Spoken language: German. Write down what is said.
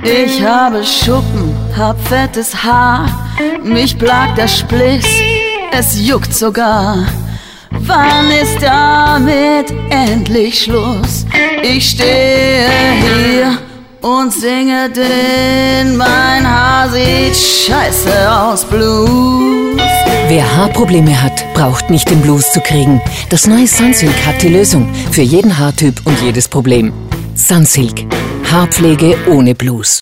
Ich habe Schuppen, hab fettes Haar, mich plagt der Spliss, es juckt sogar. Wann ist damit endlich Schluss? Ich stehe hier und singe den, mein Haar sieht scheiße aus, Blues. Wer Haarprobleme hat, braucht nicht den Blues zu kriegen. Das neue Sunsilk hat die Lösung für jeden Haartyp und jedes Problem. Sunsilk. Haarpflege ohne Blues.